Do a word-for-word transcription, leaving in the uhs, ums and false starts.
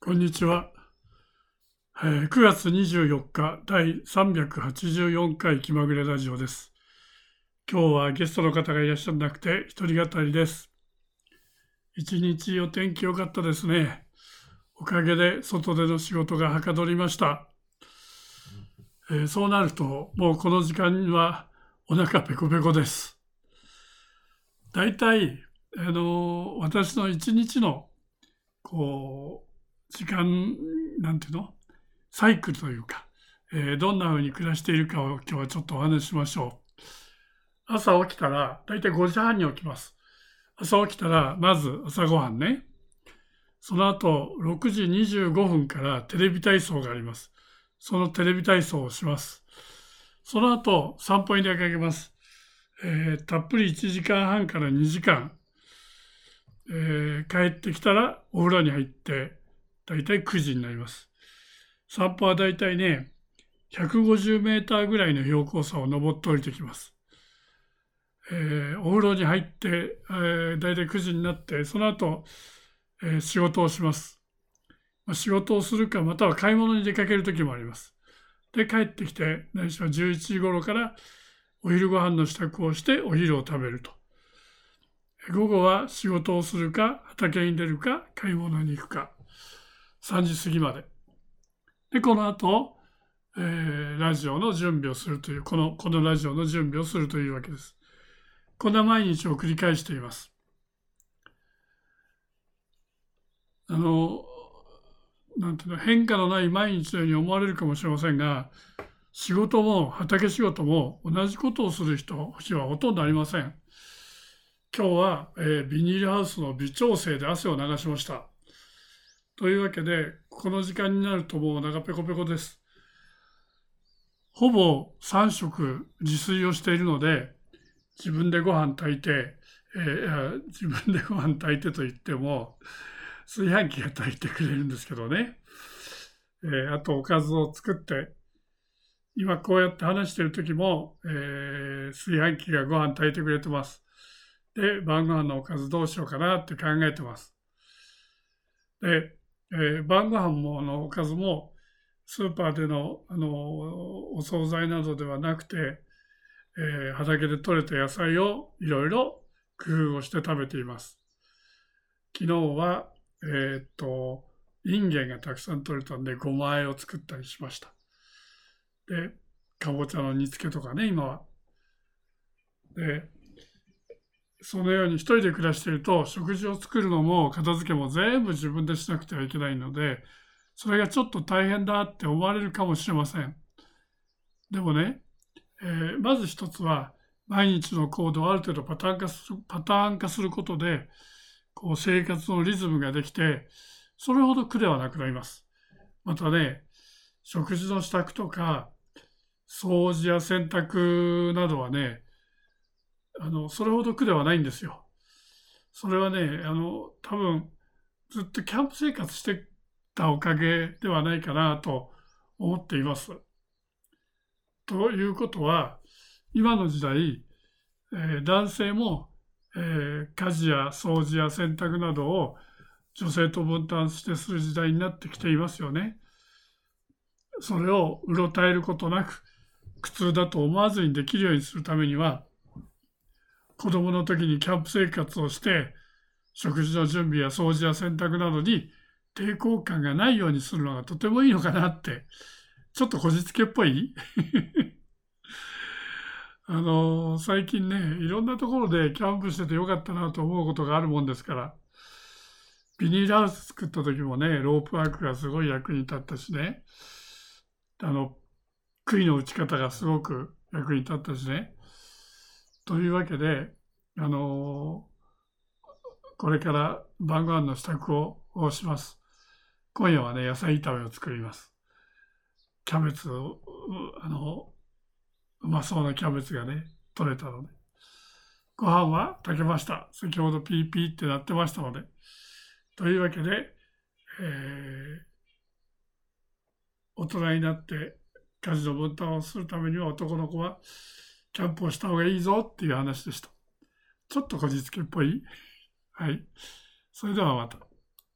こんにちは。えーくがつにじゅうよっかだいさんびゃくはちじゅうよんかい気まぐれラジオです。今日はゲストの方がいらっしゃらなくて一人語りです。一日お天気良かったですね。おかげで外での仕事がはかどりました。えーそうなるともうこの時間はお腹ペコペコです。だいたい、あのー私の一日のこう時間なんていうのサイクルというか、えーどんな風に暮らしているかを今日はちょっとお話ししましょう。朝起きたら、だいたいごじはんに起きます。朝起きたら、まず朝ごはんね。その後、ろくじにじゅうごふんからテレビ体操があります。そのテレビ体操をします。その後、散歩に出かけます。えーたっぷりいちじかんはんからにじかん。えー帰ってきたらお風呂に入って、だいたいくじになります。散歩はだいたいね、ひゃくごじゅうメーターぐらいの標高差を登って降りてきます。えーお風呂に入って、えー、だいたいくじになって、その後、えー仕事をします。まあ、仕事をするか、または買い物に出かける時もあります。で、帰ってきて、何しろじゅういちじ頃からお昼ご飯の支度をしてお昼を食べると。午後は仕事をするか、畑に出るか、買い物に行くか、さんじ過ぎまで。で、この後、えーラジオの準備をするという、この、このラジオの準備をするというわけです。こんな毎日を繰り返しています。あの、なんていうの、変化のない毎日のように思われるかもしれませんが、仕事も畑仕事も同じことをする人、日はほとんどありません。今日は、えービニールハウスの微調整で汗を流しました。というわけで、この時間になるともうお腹ペコペコです。ほぼさん食自炊をしているので、自分でご飯炊いて、えー自分でご飯炊いてと言っても、炊飯器が炊いてくれるんですけどね。えーあとおかずを作って、今こうやって話している時も、えー炊飯器がご飯炊いてくれてます。で、晩ご飯のおかずどうしようかなって考えてます。で、えー晩ご飯ものおかずもスーパーでの、あのお惣菜などではなくて、えー畑で採れた野菜をいろいろ工夫をして食べています。昨日は、えーっと、インゲンがたくさん取れたんで、ごま和えを作ったりしました。で、かぼちゃの煮付けとかね、今は。で、そのように一人で暮らしていると、食事を作るのも片付けも全部自分でしなくてはいけないので、それがちょっと大変だって思われるかもしれません。でもね、えーまず一つは、毎日の行動をある程度パターン化する、パターン化することで、こう生活のリズムができて、それほど苦ではなくなります。またね、食事の支度とか、掃除や洗濯などはね、あの、それほど苦ではないんですよ。それはね、あの、多分、ずっとキャンプ生活してたおかげではないかなと思っています。ということは、今の時代、えー男性も、えー家事や掃除や洗濯などを女性と分担してする時代になってきていますよね。それをうろたえることなく苦痛だと思わずにできるようにするためには、子供の時にキャンプ生活をして食事の準備や掃除や洗濯などに抵抗感がないようにするのがとてもいいのかなって、ちょっとこじつけっぽいあの最近ね、いろんなところでキャンプしててよかったなと思うことがあるもんですから、ビニールハウス作った時もね、ロープワークがすごい役に立ったしね、あの、杭の打ち方がすごく役に立ったしね。というわけで、あのこれから晩ご飯の支度ををします。今夜はね、野菜炒めを作ります。キャベツを、あの、うまそうなキャベツがね、取れたので。ご飯は炊けました。先ほどピーピーって鳴ってましたので。というわけで、えー大人になって家事の分担をするためには男の子はキャンプをした方がいいぞっていう話でした。ちょっとこじつけっぽい。はい。それではまた。